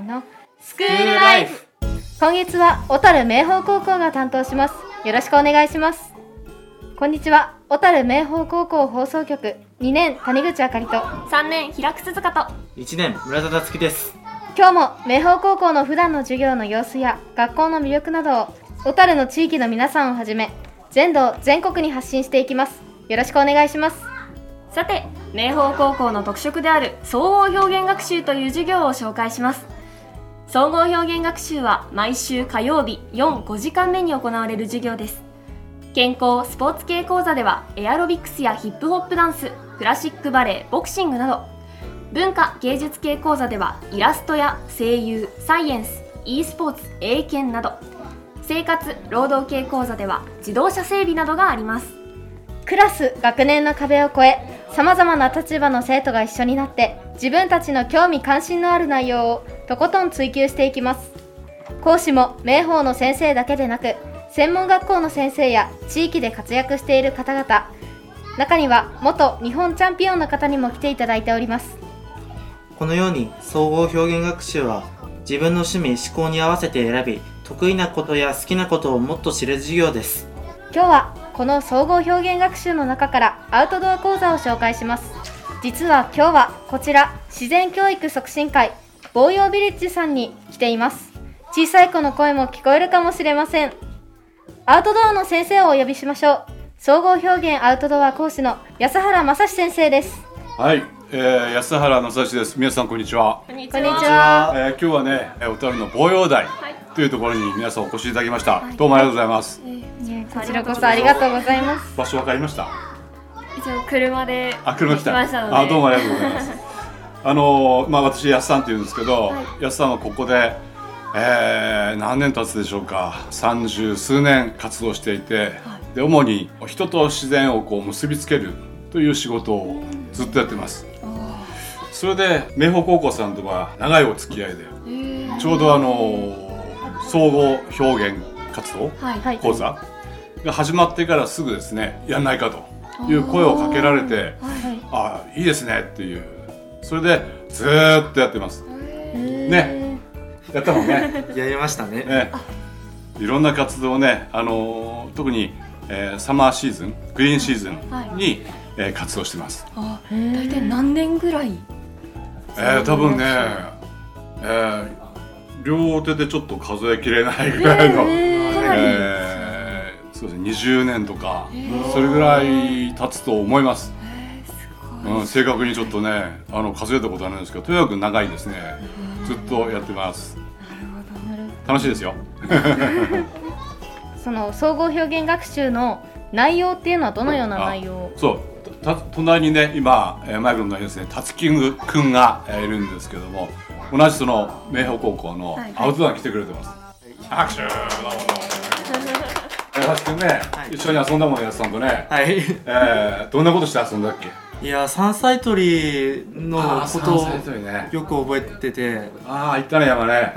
のスクールライフ。今月は小樽明豊高校が担当します。よろしくお願いします。こんにちは。小樽明豊高校放送局2年谷口あかりと 3年平久鈴香と 1年村田達樹です。 今日も明豊高校の普段の授業の様子や学校の魅力などを小樽の地域の皆さんをはじめ全道全国に発信していきます。よろしくお願いします。 さて、明豊高校の特色である総合表現学習という授業を紹介します。総合表現学習は毎週火曜日5時間目に行われる授業です。健康・スポーツ系講座ではエアロビクスやヒップホップダンス、クラシックバレエ、ボクシングなど、文化・芸術系講座ではイラストや声優、サイエンス、e スポーツ、英検など、生活・労働系講座では自動車整備などがあります。 クラス・学年の壁を越え、さまざまな立場の生徒が一緒になって自分たちの興味関心のある内容をとことん追求していきます。講師も明豊の先生だけでなく、専門学校の先生や地域で活躍している方々、中には元日本チャンピオンの方にも来ていただいております。 このように総合表現学習は自分の趣味・思考に合わせて選び、得意なことや好きなことをもっと知る授業です。 今日はこの総合表現学習の中からアウトドア講座を紹介します。実は今日はこちら自然教育促進会防葉ビレッジさんに来ています。小さい子の声も聞こえるかもしれません。アウトドアの先生をお呼びしましょう。総合表現アウトドア講師の安原正史先生です。 はい、安原正史です。皆さんこんにちは。 こんにこんにちは。 今日はね、小樽の防葉台というところに皆さんお越しいただきました。どうもありがとうございます。 こちらこそありがとうございます。 場所わかりました？ 一応車で車来た。 ましたので。 どうもありがとうございます。私安さんって言うんですけど、安さんはここで、何年経つでしょうか。30数年活動していて、で主に人と自然をこう結びつけるという仕事をずっとやってます。それで明豊高校さんとは長いお付き合いで、ちょうど総合表現活動講座が始まってからすぐですね、やんないかという声をかけられて、いいですねっていう、それでずーっとやってますね。やったもんね。 やりましたね。 いろんな活動をね、特に、サマーシーズン、グリーンシーズンに、活動してます。 大体何年ぐらい？ 多分ね、両手でちょっと数えきれないぐらいの、そうですね、20年とか、それぐらい経つと思います。正確にちょっとね、数えたことはないんですけど、とにかく長いですね。ずっとやってます。楽しいですよ。 その総合表現学習の内容っていうのはどのような内容？ そう隣にね、今マイクの隣にですね、たつきくんがいるんですけども、同じその明豊高校のアウトドアに来てくれてます。拍手。たつきくんね、一緒に遊んだもんね、やつさんとね。どんなことして遊んだっけ？ いや、山菜採りのことを山菜採りね、 よく覚えてて、 行ったね、山ね。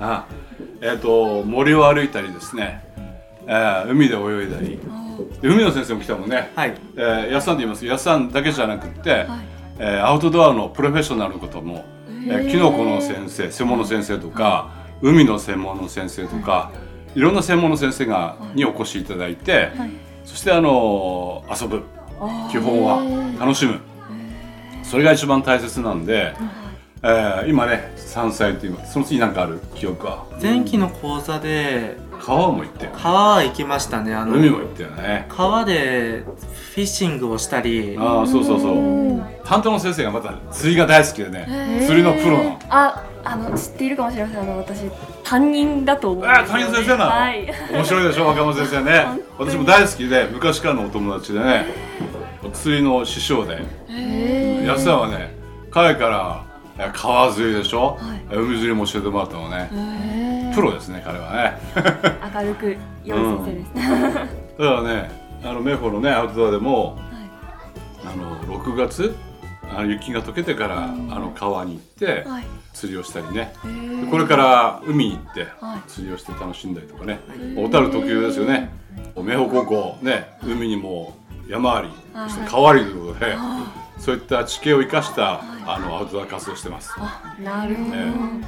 森を歩いたりですね、海で泳いだり、海の先生も来たもんね。やっさんと言います。やっさんだけじゃなくって、アウトドアのプロフェッショナルのことも、キノコの先生、専門の先生とか、海の専門の先生とか、いろんな専門の先生にお越しいただいて、そして遊ぶ、基本は楽しむ、それが一番大切なんで、今ね、山菜っていうその次なんかある記憶は？ 前期の講座で川も行って、 川行きましたね。 海も行ったよね。 川でフィッシングをしたり。 そう。担当の先生がまた釣りが大好きでね、釣りのプロの。 知っているかもしれません。私担任だと思う。 担任先生なの？面白いでしょ、若松先生ね。私も大好きで、昔からのお友達でね、釣りの師匠で、安田はね、彼から川釣りでしょ、海釣りも教えてもらったのね。プロですね、彼はね。 明るく良い先生です。 だからね、明豊のね、アウトドアでも、6月雪が溶けてから川に行って釣りをしたりね、これから海に行って釣りをして楽しんだりとかね、小樽特有ですよね。明豊高校ね、海にも山あり、そして川ありということで、そういった地形を生かしたアウトドア活動してます。 なるほど。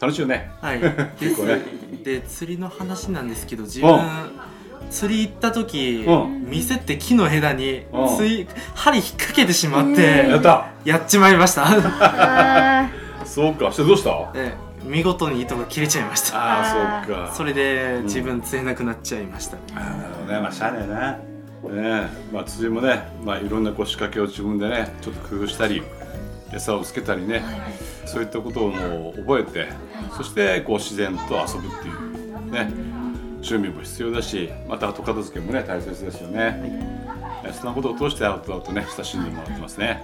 楽しいよね。 はい結構ね。 で釣りの話なんですけど、自分釣り行った時、店って木の枝に針引っ掛けてしまってやっちまいました。 そうか、してどうした？ 見事に糸が切れちゃいました。 ああ、そうか。 それで自分釣れなくなっちゃいましたね。 なるほどね。まあしゃあねえな。まあ釣りもね、まあいろんなこう仕掛けを自分でねちょっと工夫したり、餌をつけたりね、そういったことをもう覚えて、そしてこう自然と遊ぶっていうね準備も必要だし、また後片付けもね大切ですよね。そんなことを通してアウトとね親しんでもらってますね。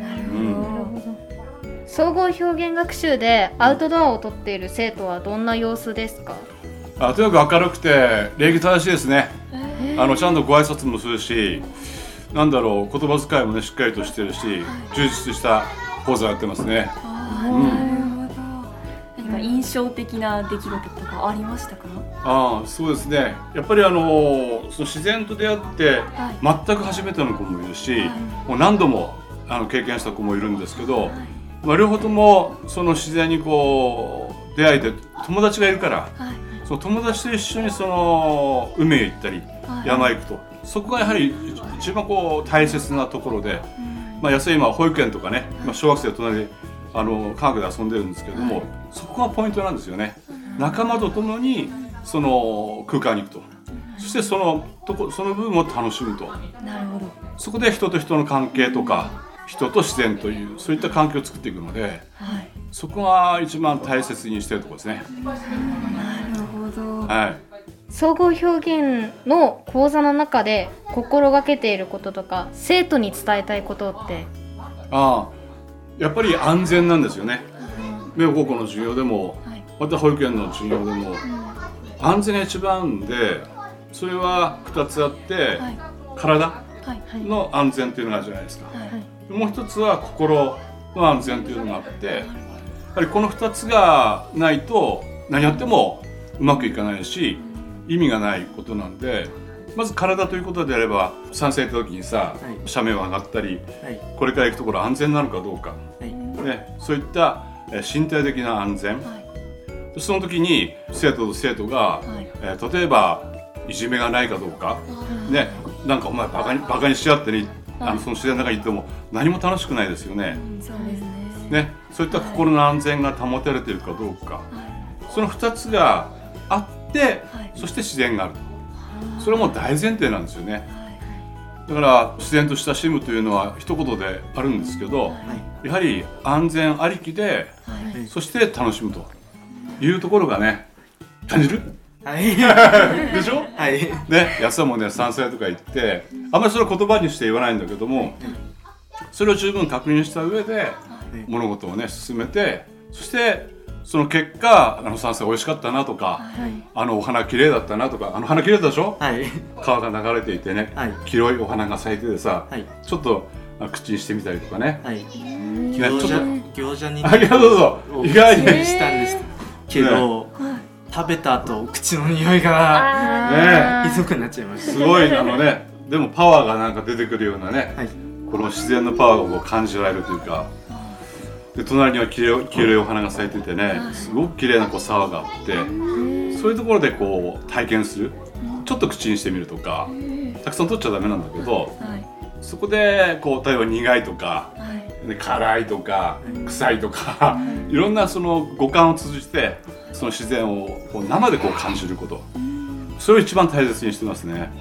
総合表現学習でアウトドアをとっている生徒はどんな様子ですか？ とにかく明るくて礼儀正しいですね。ちゃんとご挨拶もするし、なんだろう、言葉遣いもねしっかりとしてるし、充実した講座やってますね。 なるほど。何か印象的な出来事とかありましたか？ そうですね。やっぱりその自然と出会って全く初めての子もいるし、もう何度も経験した子もいるんですけど、両方ともその自然にこう出会いで友達がいるから、その友達と一緒にその海へ行ったり、山へ行くと、そこがやはり一番こう大切なところで、安い今保育園とかね、小学生と隣で科学で遊んでるんですけども、そこがポイントなんですよね。仲間と共にその空間に行くと、そしてその部分を楽しむと。 なるほど。 そこで人と人の関係とか人と自然というそういった環境を作っていくので、そこが一番大切にしているところですね。 なるほど。 総合表現の講座の中で心がけていることとか生徒に伝えたいことって？ やっぱり安全なんですよね。明高校の授業でも、また保育園の授業でも、安全が一番で、それは2つあって、体の安全というのがあるじゃないですか。もう一つは心の安全というのがあって、やはりこの2つがないと何やってもうまくいかないし意味がないことなんで、まず体ということであれば、山西行った時にさ、斜面を上がったり、これから行くところ安全なのかどうか、そういった身体的な安全、その時に生徒と生徒が、例えばいじめがないかどうか、なんかお前バカにしちゃってね、その自然の中にいても何も楽しくないですよね。 そうですね。 そういった心の安全が保たれているかどうか、その2つがあって、そして自然がある。それはもう大前提なんですよね。だから自然と親しむというのは一言であるんですけど、やはり安全ありきで、そして楽しむというところがね、感じる？でしょ？安田もね山菜とか行って、あんまりそれを言葉にして言わないんだけども、それを十分確認した上で物事をね進めて、そしてその結果山菜美味しかったなとか、お花綺麗だったなとか、花綺麗だでしょ？川が流れていてね、黄色いお花が咲いててさ、ちょっと口にしてみたりとかね。 餃子に意外にしたんですけど、食べた後口の匂いがひどくなっちゃいました。 すごいでもパワーがなんか出てくるようなね、この自然のパワーを感じられるというか、で隣には黄色いお花が咲いててね、すごく綺麗な沢があって、そういうところでこう体験する、ちょっと口にしてみるとか、たくさん取っちゃダメなんだけど、そこでこう例えば苦いとか、辛いとか臭いとか、いろんなその五感を通じてその自然をこう生でこう感じること、それを一番大切にしてますね。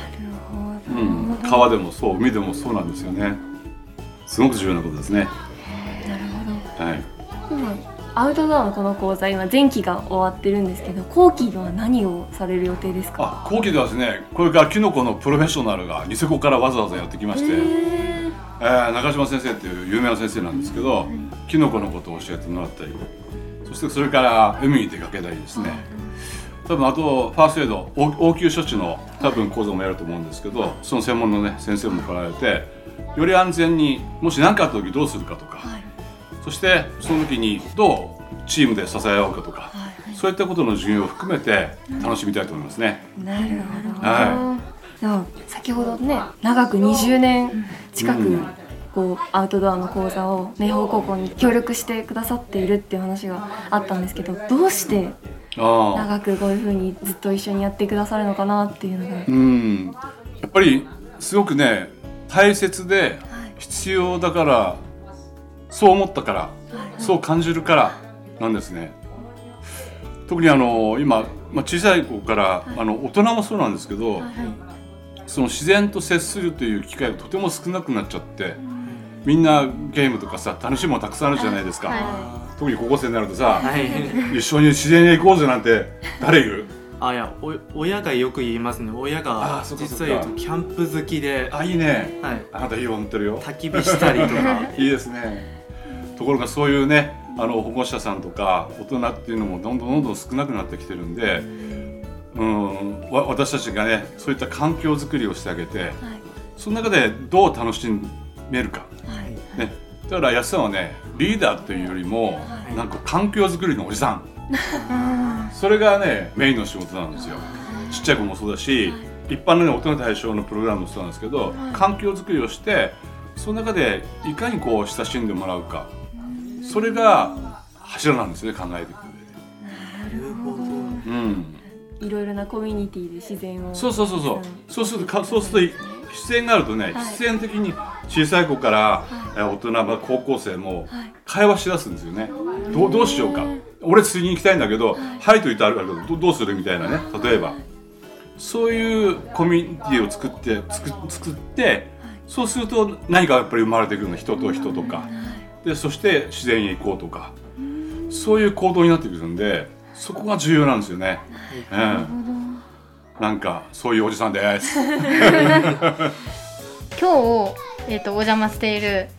川でもそう、海でもそうなんですよね。すごく重要なことですね。 なるほど。今アウトドアのこの講座、今前期が終わってるんですけど、後期では何をされる予定ですか？ 後期ではですね、これからキノコのプロフェッショナルがニセコからわざわざやってきまして、中島先生っていう有名な先生なんですけど、キノコのことを教えてもらったり、そしてそれから海に出かけたりですね、多分あとファーストエイド、応急処置の多分講座もやると思うんですけど、その専門のね先生も来られて、より安全にもし何かあった時どうするかとか、そしてその時にどうチームで支え合うかとか、そういったことの授業を含めて楽しみたいと思いますね。 なるほど。先ほどね、長く20年近くこうアウトドアの講座を明豊高校に協力してくださっているっていう話があったんですけど、どうして長くこういう風にずっと一緒にやってくださるのかなっていうのが、 やっぱりすごくね大切で必要だから、そう思ったから、そう感じるからなんですね。特に今、小さい子から大人もそうなんですけど、その自然と接するという機会がとても少なくなっちゃって、みんなゲームとかさ楽しいものたくさんあるじゃないですか、特に高校生になるとさ、一緒に自然へ行こうぜなんて誰言う？ いや、親がよく言いますね。親が実は言うとキャンプ好きで、 いいね、あなたいい思ってるよ、 焚き火したりとかいいですね。ところがそういうね保護者さんとか大人っていうのもどんどん少なくなってきてるんで、私たちがねそういった環境づくりをしてあげて、その中でどう楽しめるか、ね、だから安さんはねリーダーというよりも、なんか環境づくりのおじさんそれがねメインの仕事なんですよ。ちっちゃい子もそうだし、一般の、ね、大人対象のプログラムもそうなんですけど、環境づくりをしてその中でいかにこう親しんでもらうか、それが柱なんですね、考えていく上で。なるほど。 いろいろなコミュニティで自然を。 そうすると自然があるとね、必然的に小さい子から大人高校生も会話しだすんですよね。どうしようか、俺釣りに行きたいんだけど、はいと言ってあるからどうするみたいなね。例えばそういうコミュニティを作って、そうすると何かやっぱり生まれてくるの、人と人とかで、そして自然へ行こうとか、そういう行動になってくるんで、そこが重要なんですよね。なんかそういうおじさんです。 今日、お邪魔している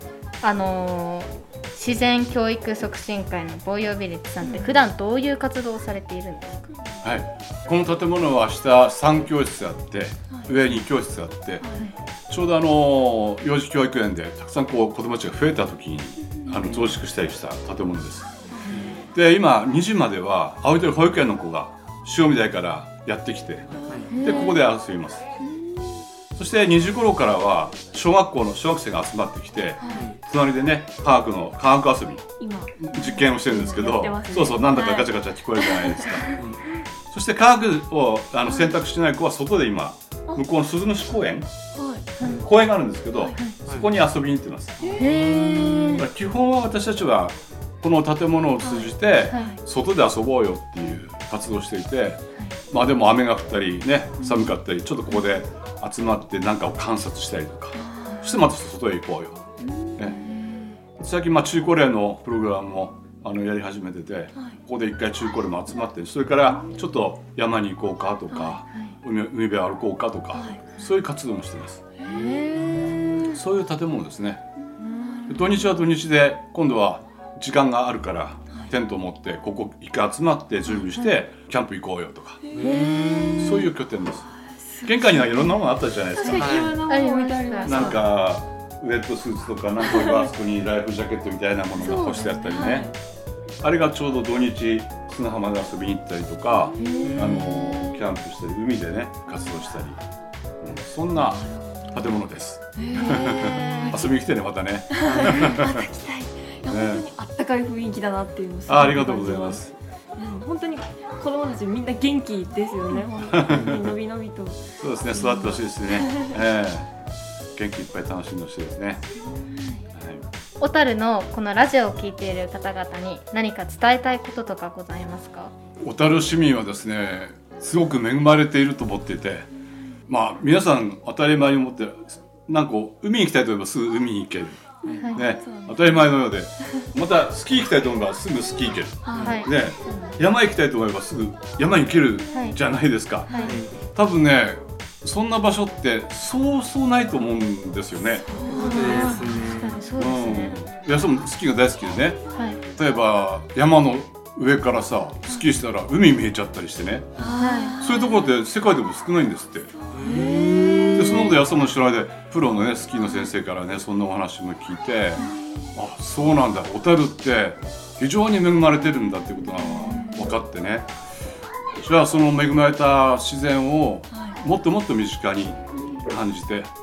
自然教育促進会のボーヨービレッジさんって普段どういう活動をされているんですか？ この建物は下3教室あって、上2教室あって、ちょうど幼児教育園でたくさん子どもたちが増えた時に増築したりした建物です。で今2時までは青い鳥保育園の子が塩見台からやってきて、でここで遊びます。そして2時頃からは小学生が集まってきて、隣でね科学遊び実験をしてるんですけど、そうなんだかガチャガチャ聞こえるじゃないですか。そして科学を選択してない子は外で今向こうの鈴虫公園があるんですけど、そこに遊びに行ってます。基本は私たちはこの建物を通じて外で遊ぼうよっていう活動をしていて、でも雨が降ったりね、寒かったり、ちょっとここで集まって何かを観察したりとか、そしてまた外へ行こうよ、最近中高齢のプログラムもやり始めてて、ここで一回中高齢も集まって、それからちょっと山に行こうかとか、海辺歩こうかとか、そういう活動もしてます。そういう建物ですね。土日は土日で今度は時間があるからテントを持ってここ一回集まって準備してキャンプ行こうよとか、そういう拠点です。玄関にはいろんなものあったじゃないですか。なんかウェットスーツとか、なんかあそこにライフジャケットみたいなものが干してあったりね、あれがちょうど土日砂浜で遊びに行ったりとか、キャンプしたり海でね活動したり、そんな建物です。遊びに来てね、またね。 また来たい。本当にあったかい雰囲気だなっていうのを。 ありがとうございます。 本当に子供たちみんな元気ですよね。本当にのびのびと。 そうですね、育ってほしいですね。元気いっぱい楽しんでほしいですね。 小樽のこのラジオを聞いている方々に何か伝えたいこととかございますか？ 小樽市民はですね、すごく恵まれていると思っていて、皆さん当たり前に思って、なんか海に行きたいと思えばすぐ海に行ける。当たり前のようで、またスキー行きたいと思えばすぐスキー行ける、山行きたいと思えばすぐ山に行けるじゃないですか。多分ね、そんな場所ってそうないと思うんですよね。 そうですね。 安さんもスキーが大好きでね、例えば山の上からさスキーしたら海見えちゃったりしてね、そういうところって世界でも少ないんですって。でそのこと安さんの知らないでプロのねスキーの先生からねそんなお話も聞いて、そうなんだ、小樽って非常に恵まれてるんだってことが分かってね、じゃあその恵まれた自然をもっともっと身近に感じて、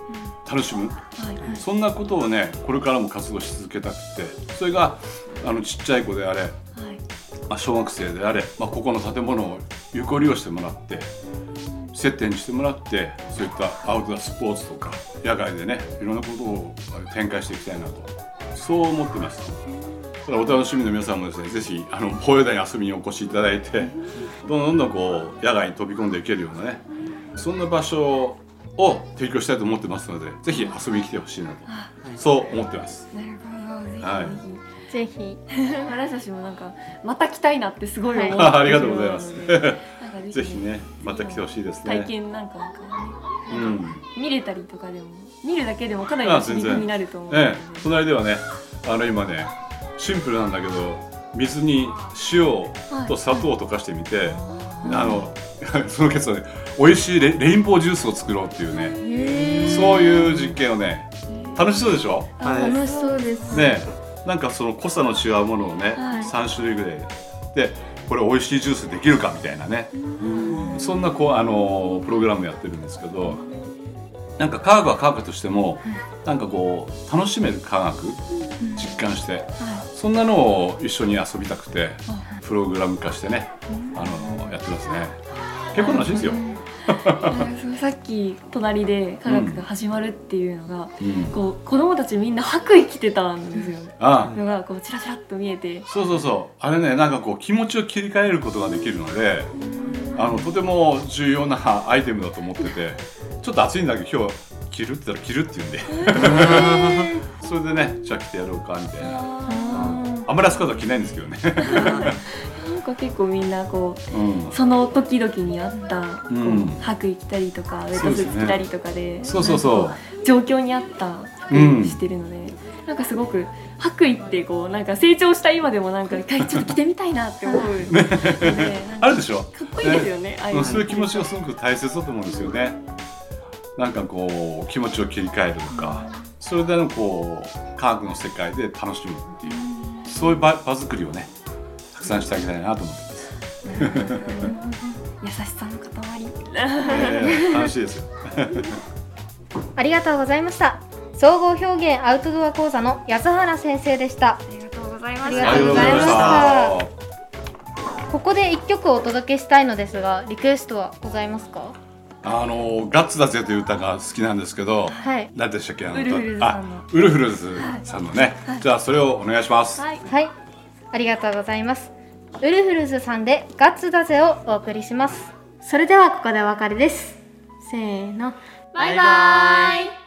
楽しむ、そんなことをねこれからも活動し続けたくて、それがちっちゃい子であれ、小学生であれ、ここの建物を有効利用してもらって接点にしてもらって、そういったアウトドアスポーツとか野外でねいろんなことを展開していきたいなと、そう思ってます。お楽しみの皆さんもですね、ぜひ法要台に遊びにお越しいただいて、どんどんこう野外に飛び込んでいけるようなね、そんな場所を提供したいと思ってますので、ぜひ遊びに来てほしいなと、そう思ってます。 なるほど、 はい。 ぜひ私たちもなんかまた来たいなってすごい思って、 ありがとうございます。ぜひねまた来てほしいですね。 体験なんか見れたりとかでも、見るだけでもかなりの刺激になると思うので、 隣ではね今ねシンプルなんだけど水に塩と砂糖を溶かしてみて、その結果ね美味しいレインボージュースを作ろうっていうね、そういう実験をね、楽しそうでしょ。 楽しそうですね。なんかその濃さの違うものをね、3種類ぐらいでこれ美味しいジュースできるかみたいなね、そんなプログラムやってるんですけど、なんか科学は科学としてもなんかこう楽しめる科学実感して、そんなのを一緒に遊びたくてプログラム化してねやってますね。結構楽しいですよ。 さっき隣で科学が始まるっていうのが、こう子供たちみんな白衣着てたんですよ。のがこうチラチラっと見えて、 そうあれね、なんかこう気持ちを切り替えることができるので、とても重要なアイテムだと思ってて、ちょっと暑いんだけど今日着るって言ったら着るって言うんでそれでね、じゃあ着てやろうかみたいな。あんまり暑かったら着ないんですけどねなんか結構みんなこう、その時々にあった白衣着たりとかウェットスーツ着たりとかで、状況に合った服をしてるので、なんかすごく白衣ってこうなんか成長した今でもなんかちょっと着てみたいなって思うのであるでしょ。 かっこいいですよね。 そういう気持ちがすごく大切だと思うんですよね。なんかこう気持ちを切り替えるとか、それでこう科学の世界で楽しむっていう、そういう場作りをねたくさんしてあげたいなと思ってます。 優しさの塊。 楽しいですよありがとうございました。総合表現アウトドア講座の安原先生でした。 ありがとうございました。 ありがとうございました。ここで1曲お届けしたいのですが、リクエストはございますか？ ガッツだぜという歌が好きなんですけど、何でしたっけ？ウルフルズさんのね、じゃあそれをお願いします。 はい、ありがとうございます。ウルフルズさんでガッツだぜをお送りします。それではここでお別れです。せーの、 バイバイ。